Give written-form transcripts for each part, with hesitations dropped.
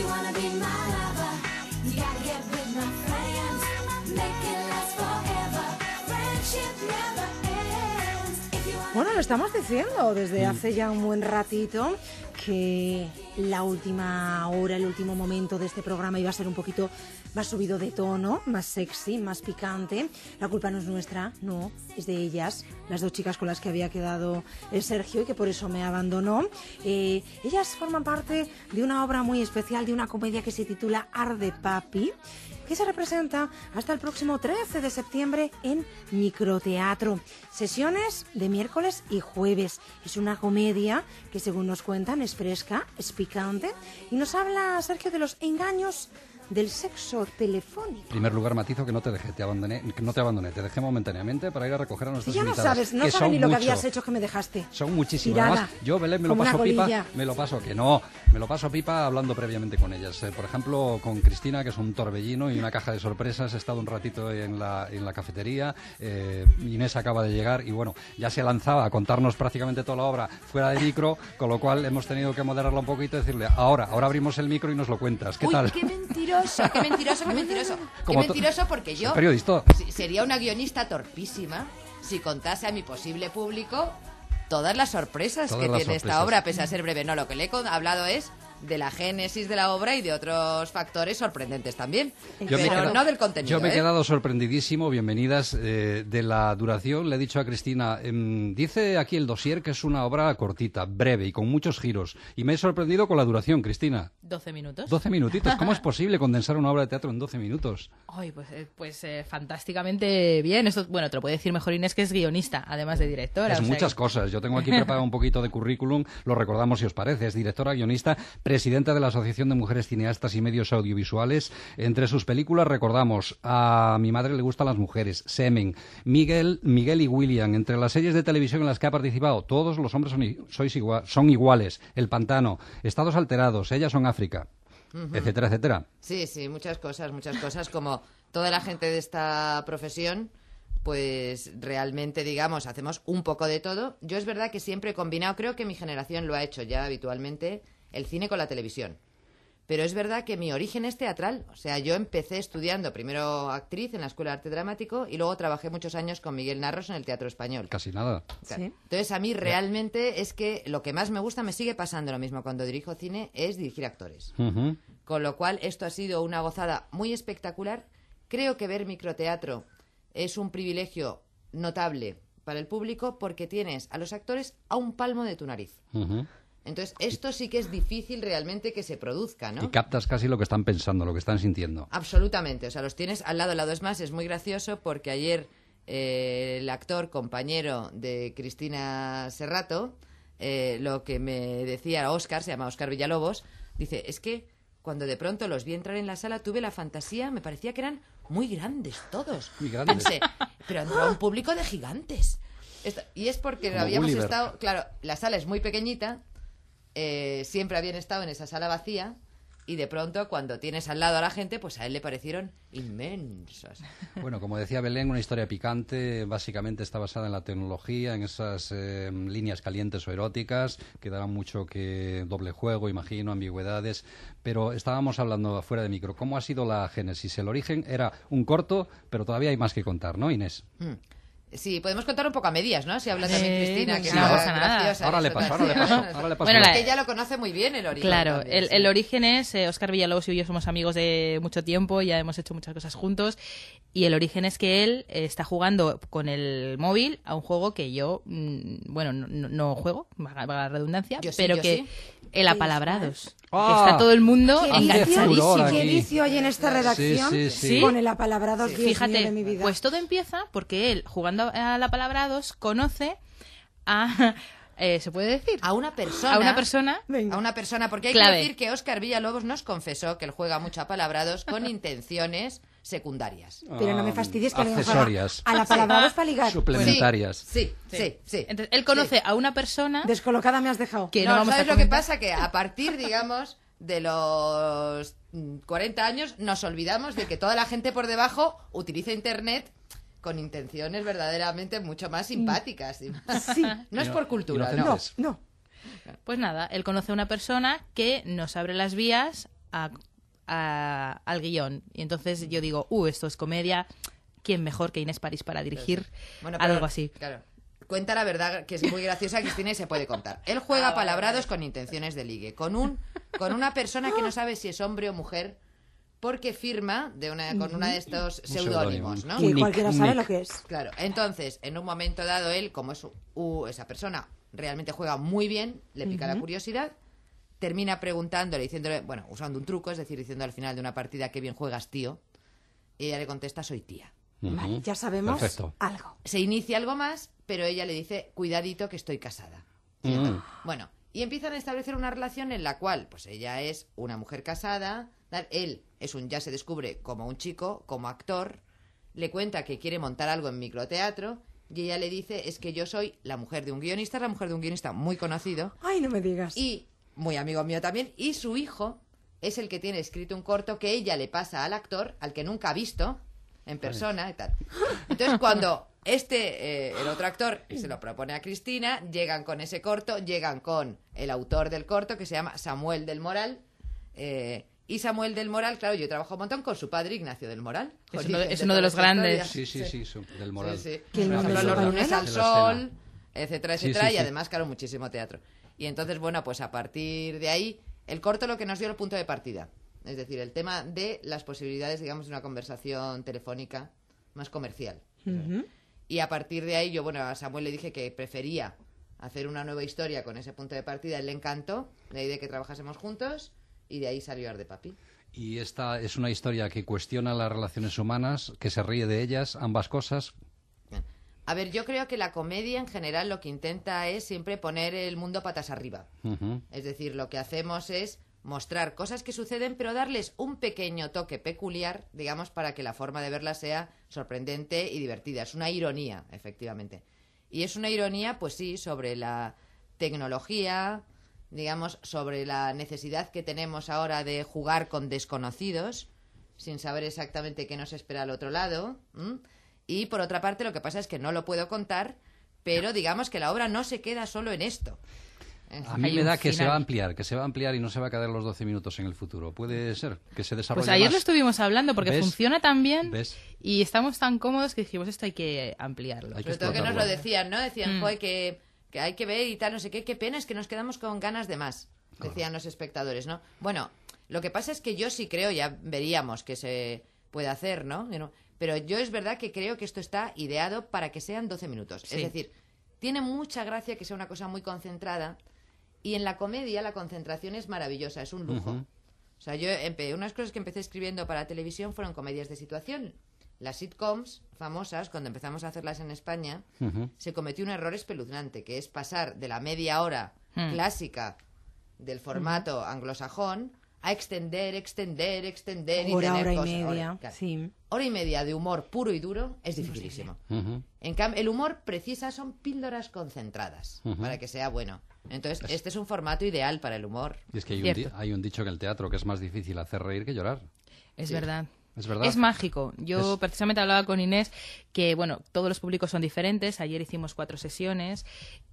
Bueno, lo estamos diciendo desde hace ya un buen ratito que la última hora, el último momento de este programa iba a ser un poquito más subido de tono, más sexy, más picante. La culpa no es nuestra, no, es de ellas, las dos chicas con las que había quedado el Sergio y que por eso me abandonó. Ellas forman parte de una obra muy especial, de una comedia que se titula Arde Papi, que se representa hasta el próximo 13 de septiembre en Microteatro. Sesiones de miércoles y jueves. Es una comedia que, según nos cuentan, es fresca, es picante y nos habla, Sergio, de los engaños del sexo telefónico. En primer lugar, matizo que no te abandoné, te dejé momentáneamente para ir a recoger a nuestras invitadas. Ya no sabes ni lo que habías hecho que me dejaste. Son muchísimos. Tirada, además, yo, Belén, me lo paso pipa hablando previamente con ellas. Por ejemplo, con Cristina, que es un torbellino y una caja de sorpresas. He estado un ratito en la cafetería. Inés acaba de llegar y bueno, ya se lanzaba a contarnos prácticamente toda la obra fuera de micro, con lo cual hemos tenido que moderarla un poquito y decirle, ahora abrimos el micro y nos lo cuentas. ¿Qué tal? ¡Qué mentiroso! ¡Qué mentiroso! ¡Qué mentiroso! Porque yo periodista. Sería una guionista torpísima si contase a mi posible público todas las sorpresas que tiene esta obra, pese a ser breve. No, lo que le he hablado es de la génesis de la obra y de otros factores sorprendentes también, pero no del contenido. Yo me he quedado sorprendidísimo, bienvenidas, de la duración. Le he dicho a Cristina, dice aquí el dossier que es una obra cortita, breve y con muchos giros, y me he sorprendido con la duración, Cristina. 12 minutos. 12 minutitos, ¿cómo es posible condensar una obra de teatro en 12 minutos? Ay, pues fantásticamente bien. Esto, bueno, te lo puede decir mejor Inés, que es guionista, además de directora. Es muchas cosas. Yo tengo aquí preparado un poquito de currículum, lo recordamos si os parece. Es directora, guionista, presidenta de la Asociación de Mujeres Cineastas y Medios Audiovisuales. Entre sus películas recordamos A mi madre le gustan las mujeres, Semen, Miguel y William. Entre las series de televisión en las que ha participado, Todos los hombres son iguales, El pantano, Estados alterados, Ellas son África, etcétera, etcétera. Sí, muchas cosas, como toda la gente de esta profesión, pues realmente, digamos, hacemos un poco de todo. Yo es verdad que siempre he combinado, creo que mi generación lo ha hecho ya habitualmente, el cine con la televisión. Pero es verdad que mi origen es teatral. O sea, yo empecé estudiando primero actriz en la Escuela de Arte Dramático y luego trabajé muchos años con Miguel Narros en el Teatro Español. Casi nada. Claro. ¿Sí? Entonces, a mí realmente es que lo que más me gusta, me sigue pasando lo mismo cuando dirijo cine, es dirigir actores. Con lo cual, esto ha sido una gozada muy espectacular. Creo que ver microteatro es un privilegio notable para el público porque tienes a los actores a un palmo de tu nariz. Entonces, esto sí que es difícil realmente que se produzca, ¿no? Y captas casi lo que están pensando, lo que están sintiendo. Absolutamente. O sea, los tienes al lado. Es más, es muy gracioso porque ayer el actor compañero de Cristina Serrato, lo que me decía Óscar, se llama Óscar Villalobos, dice, es que cuando de pronto los vi entrar en la sala tuve la fantasía, me parecía que eran muy grandes todos. Muy grandes. Pensé, pero entró un público de gigantes. Y es porque como habíamos Gulliver. estado... Claro, la sala es muy pequeñita, siempre habían estado en esa sala vacía y de pronto cuando tienes al lado a la gente, pues a él le parecieron inmensos. Bueno, como decía Belén, una historia picante, básicamente está basada en la tecnología, en esas líneas calientes o eróticas, que darán mucho que doble juego, imagino, ambigüedades, pero estábamos hablando afuera de micro. ¿Cómo ha sido la génesis? El origen era un corto, pero todavía hay más que contar, ¿no, Inés? Sí, podemos contar un poco a medias, ¿no? Si habla también Cristina, que no pasa nada. graciosa. Ahora le paso. Bueno, es que ella lo conoce muy bien, el origen. Claro, también, el origen es, Óscar Villalobos y yo somos amigos de mucho tiempo, ya hemos hecho muchas cosas juntos, y el origen es que él está jugando con el móvil a un juego que yo, no juego, valga la redundancia, pero que el apalabrados. Está todo el mundo enganchadísimo. ¿Qué vicio hay en esta redacción Sí. con el apalabrados? Dios Fíjate, mío de mi vida. pues todo empieza porque él, jugando al apalabrados, conoce a... ¿se puede decir? A una persona. A una persona. Venga. A una persona, porque hay Clave. que decir que Óscar Villalobos nos confesó que él juega mucho a palabrados con intenciones secundarias. Pero no me fastidies que le accesorias. a la palabra para ligar. Suplementarias. Sí. Entonces, él conoce a una persona Descolocada me has dejado. que no No, vamos a ¿sabes lo que comentar. pasa? Que a partir, digamos, de los 40 años nos olvidamos de que toda la gente por debajo utiliza Internet con intenciones verdaderamente mucho más simpáticas. Sí. No es por cultura, inocentes. ¿no? No. Pues nada, él conoce a una persona que nos abre las vías al guión. Y entonces yo digo, esto es comedia, ¿quién mejor que Inés París para dirigir algo así? Claro. Cuenta la verdad, que es muy graciosa, Cristina, y se puede contar. Él juega palabrados con intenciones de ligue, con una persona que no sabe si es hombre o mujer, porque firma con una de estos seudónimos, ¿no? Que cualquiera sabe lo que es. Claro, entonces, en un momento dado, él, como es esa persona realmente juega muy bien, le pica la curiosidad, termina preguntándole, diciéndole, bueno, usando un truco, es decir, diciendo al final de una partida, qué bien juegas, tío, y ella le contesta, soy tía. Vale, ya sabemos algo. Se inicia algo más, pero ella le dice, cuidadito que estoy casada. Bueno, y empiezan a establecer una relación en la cual, pues ella es una mujer casada, él ya se descubre como un chico, como actor, le cuenta que quiere montar algo en microteatro, y ella le dice, es que yo soy la mujer de un guionista, muy conocido. Ay, no me digas. Y muy amigo mío también, y su hijo es el que tiene escrito un corto que ella le pasa al actor, al que nunca ha visto en persona y tal. Entonces, cuando el otro actor se lo propone a Cristina, llegan con ese corto, llegan con el autor del corto, que se llama Samuel del Moral, y Samuel del Moral, claro, yo trabajo un montón con su padre Ignacio del Moral. Es uno de los grandes. Sí, del Moral. Sí. Por ejemplo, Los lunes al sol, etcétera, etcétera, y además, claro, muchísimo teatro. Y entonces, bueno, pues a partir de ahí, el corto lo que nos dio el punto de partida. Es decir, el tema de las posibilidades, digamos, de una conversación telefónica más comercial. Y a partir de ahí, yo, bueno, a Samuel le dije que prefería hacer una nueva historia con ese punto de partida. Él le encantó, de ahí de que trabajásemos juntos, y de ahí salió Arde Papi. Y esta es una historia que cuestiona las relaciones humanas, que se ríe de ellas, ambas cosas. A ver, yo creo que la comedia en general lo que intenta es siempre poner el mundo patas arriba. Es decir, lo que hacemos es mostrar cosas que suceden, pero darles un pequeño toque peculiar, digamos, para que la forma de verla sea sorprendente y divertida. Es una ironía, efectivamente. Y es una ironía, pues sí, sobre la tecnología, digamos, sobre la necesidad que tenemos ahora de jugar con desconocidos, sin saber exactamente qué nos espera al otro lado. Y, por otra parte, lo que pasa es que no lo puedo contar, pero digamos que la obra no se queda solo en esto. A mí me da que se va a ampliar y no se va a quedar los 12 minutos en el futuro. Puede ser que se desarrolle Pues ayer más. lo estuvimos hablando porque funciona tan bien. ¿Ves? Y estamos tan cómodos que dijimos, esto hay que ampliarlo. Sobre todo que nos lo decían, ¿no? Decían, joder, que hay que ver y tal, no sé qué pena es que nos quedamos con ganas de más, decían los espectadores, ¿no? Bueno, lo que pasa es que yo sí creo, ya veríamos que se puede hacer, ¿no? Pero yo es verdad que creo que esto está ideado para que sean 12 minutos. Sí. Es decir, tiene mucha gracia que sea una cosa muy concentrada. Y en la comedia la concentración es maravillosa, es un lujo. O sea, unas cosas que empecé escribiendo para televisión fueron comedias de situación. Las sitcoms famosas, cuando empezamos a hacerlas en España, se cometió un error espeluznante, que es pasar de la media hora clásica del formato anglosajón a extender y tener hora y cosas. media, sí. Hora y media de humor puro y duro es dificilísimo. En cambio, el humor son píldoras concentradas para que sea bueno. Entonces, este es un formato ideal para el humor. Y es que hay un dicho en el teatro que es más difícil hacer reír que llorar. Es verdad. Es verdad. Es mágico. Yo precisamente hablaba con Inés que, bueno, todos los públicos son diferentes. Ayer hicimos 4 sesiones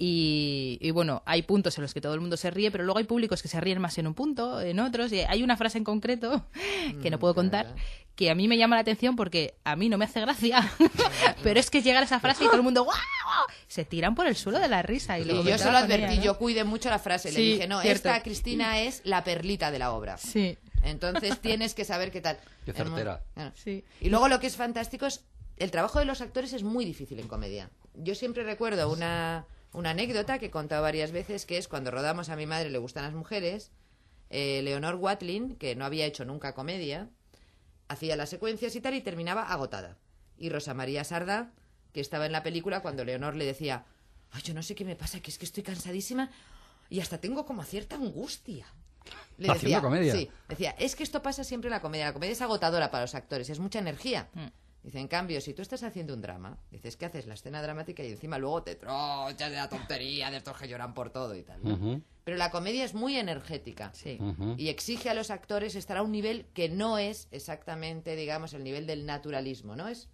y, bueno, hay puntos en los que todo el mundo se ríe, pero luego hay públicos que se ríen más en un punto, en otros. Y hay una frase en concreto que no puedo contar, que a mí me llama la atención porque a mí no me hace gracia, pero es que llega esa frase y todo el mundo ¡guau! Se tiran por el suelo de la risa. Y yo se lo advertí, yo cuidé mucho la frase. Le dije, no, cierto. Esta Cristina es la perlita de la obra. Sí. Entonces tienes que saber qué tal. Qué certera. Sí. Y luego lo que es fantástico es el trabajo de los actores es muy difícil en comedia. Yo siempre recuerdo una anécdota que he contado varias veces, que es cuando rodamos A mi madre le gustan las mujeres, Leonor Watling, que no había hecho nunca comedia, hacía las secuencias y tal y terminaba agotada. Y Rosa María Sardá, que estaba en la película, cuando Leonor le decía, ay, yo no sé qué me pasa, que es que estoy cansadísima y hasta tengo como cierta angustia. Le decía, ¿haciendo comedia? Sí, decía, es que esto pasa siempre en la comedia. La comedia es agotadora para los actores, es mucha energía. Dice, en cambio, si tú estás haciendo un drama, dices, ¿qué haces? La escena dramática y encima luego te tronchas de la tontería de estos que lloran por todo y tal, ¿no? Pero la comedia es muy energética y exige a los actores estar a un nivel que no es exactamente, digamos, el nivel del naturalismo, ¿no? Es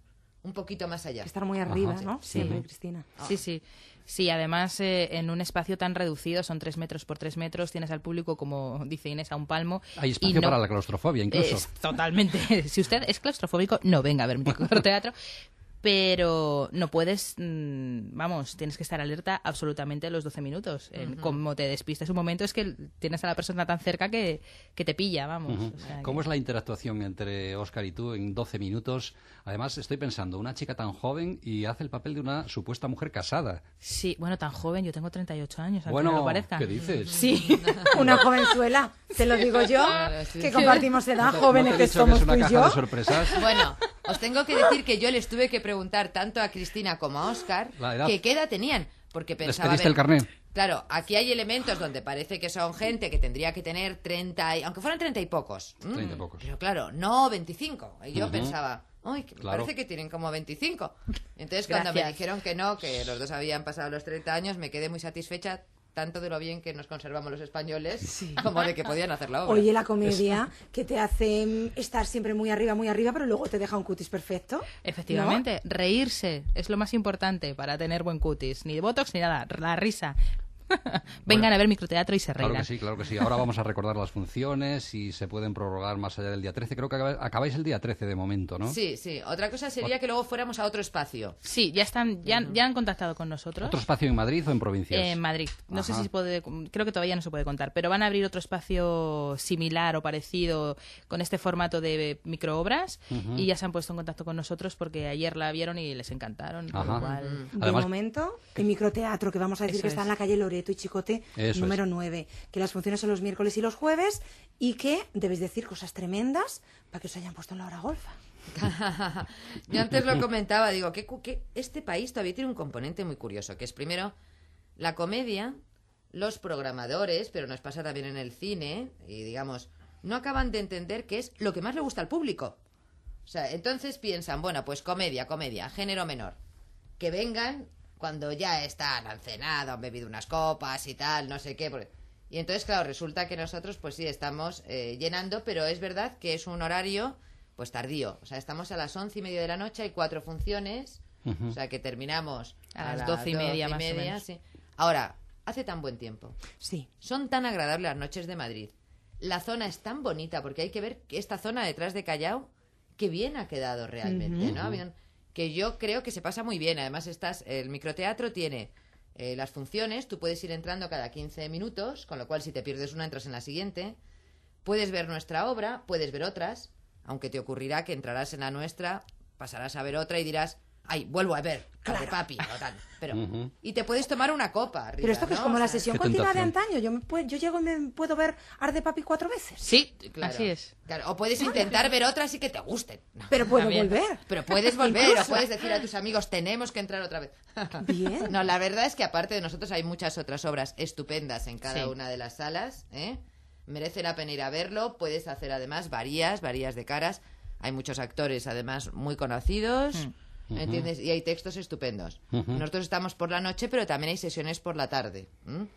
un poquito más allá. Estar muy arriba, Ajá. ¿no? Sí. Siempre, Cristina. Sí, sí. Sí, además en un espacio tan reducido, son 3 metros por 3 metros, tienes al público, como dice Inés, a un palmo. Hay y espacio para la claustrofobia, incluso. Totalmente. Si usted es claustrofóbico, no venga a ver microteatro. Pero no puedes, tienes que estar alerta absolutamente los 12 minutos. Como te despistes un momento, es que tienes a la persona tan cerca que te pilla, vamos. O sea, ¿Cómo es la interactuación entre Óscar y tú en 12 minutos? Además, estoy pensando, una chica tan joven y hace el papel de una supuesta mujer casada. Sí, bueno, tan joven, yo tengo 38 años, aunque Bueno, no lo parezca. ¿qué dices? Sí. Una jovenzuela, te lo digo yo, Claro, sí, que sí. compartimos edad, ¿No te jóvenes he que dicho somos es una tú y caja yo. de sorpresas? Bueno, os tengo que decir que yo les tuve que preguntar tanto a Cristina como a Óscar La edad. que qué edad tenían, porque ¿Les pensaba... pediste el carné? Claro, aquí hay elementos donde parece que son gente que tendría que tener 30, aunque fueran 30 y pocos. 30 y pocos. Pero claro, no 25. Y yo Ujú. pensaba, uy, que me Claro. parece que tienen como 25. Entonces, cuando me Gracias. dijeron que no, que los dos habían pasado los 30 años, me quedé muy satisfecha, tanto de lo bien que nos conservamos los españoles, como de que podían hacer la obra. Oye, la comedia que te hace estar siempre muy arriba, pero luego te deja un cutis perfecto. Efectivamente, reírse es lo más importante para tener buen cutis. Ni de botox ni nada, la risa. Vengan a ver microteatro y se reirán. Claro que sí. Ahora vamos a recordar las funciones y se pueden prorrogar más allá del día 13. Creo que acabáis el día 13 de momento, ¿no? Sí, sí. Otra cosa sería que luego fuéramos a otro espacio. Sí, ya han contactado con nosotros. ¿Otro espacio en Madrid o en provincias? En Madrid. No sé Ajá. si creo que todavía no se puede contar, pero van a abrir otro espacio similar o parecido con este formato de microobras y ya se han puesto en contacto con nosotros porque ayer la vieron y les encantaron. Con lo Ajá. cual- De Además- momento, el microteatro, que vamos a decir Eso que está es. en la calle Loreto y Chicote, Eso número 9, que las funciones son los miércoles y los jueves y que debéis decir cosas tremendas para que os hayan puesto en la hora golfa. Yo antes lo comentaba, digo, que este país todavía tiene un componente muy curioso, que es primero la comedia, los programadores, pero nos pasa también en el cine, y digamos, no acaban de entender qué es lo que más le gusta al público. O sea, entonces piensan, bueno, pues comedia, género menor. Que vengan cuando ya están, han cenado, han bebido unas copas y tal, no sé qué. Y entonces, claro, resulta que nosotros, pues sí, estamos llenando, pero es verdad que es un horario, pues tardío. O sea, estamos a las 11:30 de la noche, hay 4 funciones, o sea, que terminamos A las 12:30 más o menos. sí. Ahora, hace tan buen tiempo. Sí. Son tan agradables las noches de Madrid. La zona es tan bonita, porque hay que ver que esta zona detrás de Callao, qué bien ha quedado realmente, ¿no? Bien, que yo creo que se pasa muy bien. Además, el microteatro tiene las funciones, tú puedes ir entrando cada 15 minutos, con lo cual si te pierdes una entras en la siguiente. Puedes ver nuestra obra, puedes ver otras, aunque te ocurrirá que entrarás en la nuestra, pasarás a ver otra y dirás, ay, vuelvo a ver, Arde Papi, o tal. Pero, y te puedes tomar una copa arriba, Pero esto que es ¿no? como O la sea, sesión Qué continua de tentación. antaño. Yo llego y me puedo ver Arde Papi 4 veces. Sí, claro, así es. claro. O puedes intentar ver otras y que te gusten. No, Pero puedo también. volver. Pero puedes volver, o Incluso. puedes decir a tus amigos, tenemos que entrar otra vez. Bien. No, la verdad es que aparte de nosotros hay muchas otras obras estupendas en cada Sí. una de las salas, ¿eh? Merece la pena ir a verlo. Puedes hacer además varías de caras. Hay muchos actores además muy conocidos. ¿Entiendes? Y hay textos estupendos. Nosotros estamos por la noche, pero también hay sesiones por la tarde.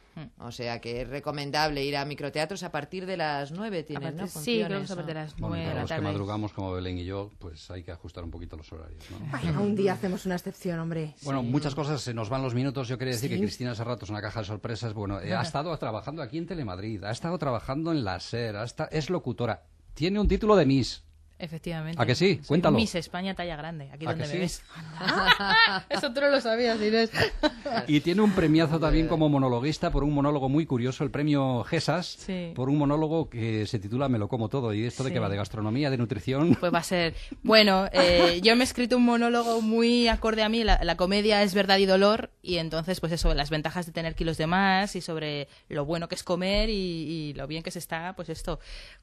O sea que es recomendable ir a microteatros a partir de las 9, tienen, ¿no? Sí, creo que es Funciones, a partir de ¿no? las Bueno, 9 y de para la los que tarde. madrugamos como Belén y yo, pues hay que ajustar un poquito los horarios, ¿no? Ay, un día hacemos una excepción, hombre. Bueno, muchas cosas, se nos van los minutos. Yo quería decir Sí. que Cristina Serrato es una caja de sorpresas. Bueno, ha estado trabajando aquí en Telemadrid, ha estado trabajando en la SER, es locutora. Tiene un título de Miss. Efectivamente. ¿A que sí? Soy Cuéntalo. Miss España talla grande, aquí ¿A donde que me sí? ves. Eso tú no lo sabías, Inés. Y tiene un premiazo también como monologuista por un monólogo muy curioso, el premio GESAS, Sí. por un monólogo que se titula Me lo como todo. ¿Y esto de Sí. qué va? ¿De gastronomía, de nutrición? Pues va a ser... Bueno, yo me he escrito un monólogo muy acorde a mí. La comedia es verdad y dolor. Y entonces, pues eso, las ventajas de tener kilos de más y sobre lo bueno que es comer y lo bien que se está, pues esto,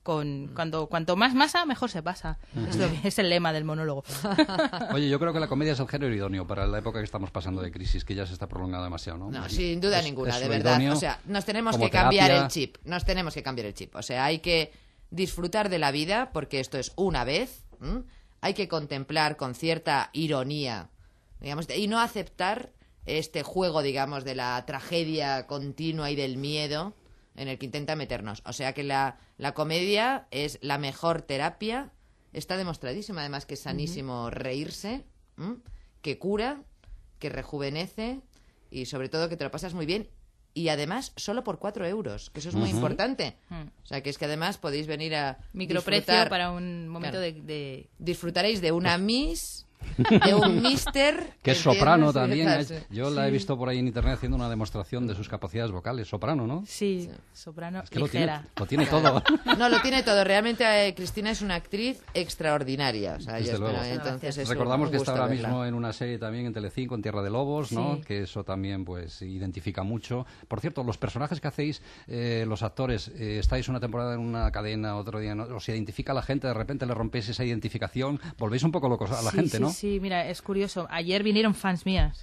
cuanto más masa, mejor se pasa. Es el lema del monólogo. Oye, yo creo que la comedia es el género idóneo para la época que estamos pasando de crisis, que ya se está prolongando demasiado, ¿no? No, sin duda Es- ninguna, es de lo verdad. idóneo O sea, nos tenemos como que cambiar terapia. el chip. Nos tenemos que cambiar el chip. O sea, hay que disfrutar de la vida, porque esto es una vez. ¿M? Hay que contemplar con cierta ironía, digamos, y no aceptar este juego, digamos, de la tragedia continua y del miedo en el que intenta meternos. O sea que la comedia es la mejor terapia. Está demostradísimo, además, que es sanísimo reírse. que cura, que rejuvenece y sobre todo que te lo pasas muy bien. Y además, solo por 4 euros, que eso es muy importante. O sea, que es que además podéis venir a microprecio para un momento de... Disfrutaréis de una Miss, de un Mister... Que es soprano también. Yo la he visto por ahí en internet haciendo una demostración de sus capacidades vocales. Soprano, ¿no? Sí, soprano es que ligera. Lo tiene todo. No, lo tiene todo. Realmente Cristina es una actriz extraordinaria. O sea, desde luego. Entonces recordamos que está ahora mismo en una serie también en Telecinco, en Tierra de Lobos, ¿no? Que eso también pues identifica mucho. Por cierto, los personajes que hacéis, los actores, estáis una temporada en una cadena, otro día, ¿no? Os identifica la gente, de repente le rompéis esa identificación, volvéis un poco locos a la gente, ¿no? Sí, mira, es curioso. Ayer vinieron fans mías.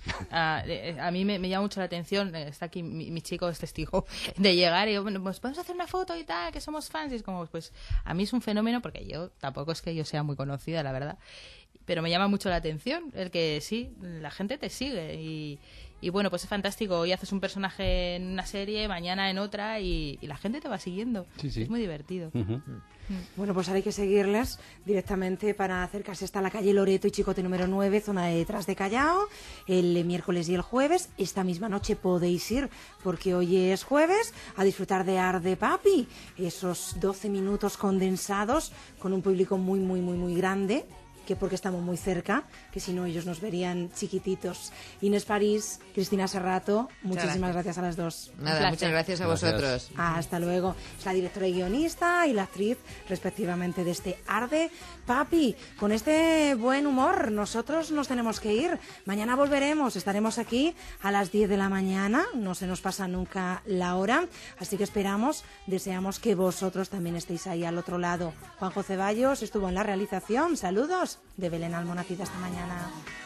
A mí me llama mucho la atención. Está aquí mi chico, es testigo de llegar y yo, bueno, pues podemos hacer una foto y tal, que somos fans. Y es como, pues, a mí es un fenómeno porque yo tampoco es que yo sea muy conocida, la verdad. Pero me llama mucho la atención el que sí, la gente te sigue y bueno, pues es fantástico. Hoy haces un personaje en una serie, mañana en otra y la gente te va siguiendo. Sí. Es muy divertido. Bueno, pues ahora hay que seguirles directamente para acercarse hasta la calle Loreto y Chicote número 9, zona de detrás de Callao, el miércoles y el jueves. Esta misma noche podéis ir, porque hoy es jueves, a disfrutar de Arde Papi, esos 12 minutos condensados con un público muy, muy, muy, muy grande, que porque estamos muy cerca, que si no ellos nos verían chiquititos. Inés París, Cristina Serrato, muchísimas gracias a las dos. Nada, muchas gracias a vosotros. Hasta luego. Es la directora y guionista y la actriz, respectivamente, de este Arde Papi. Con este buen humor, nosotros nos tenemos que ir. Mañana volveremos, estaremos aquí a las 10 de la mañana, no se nos pasa nunca la hora, así que deseamos que vosotros también estéis ahí al otro lado. Juanjo Ceballos estuvo en la realización, saludos de Belén Almonacid, hasta mañana.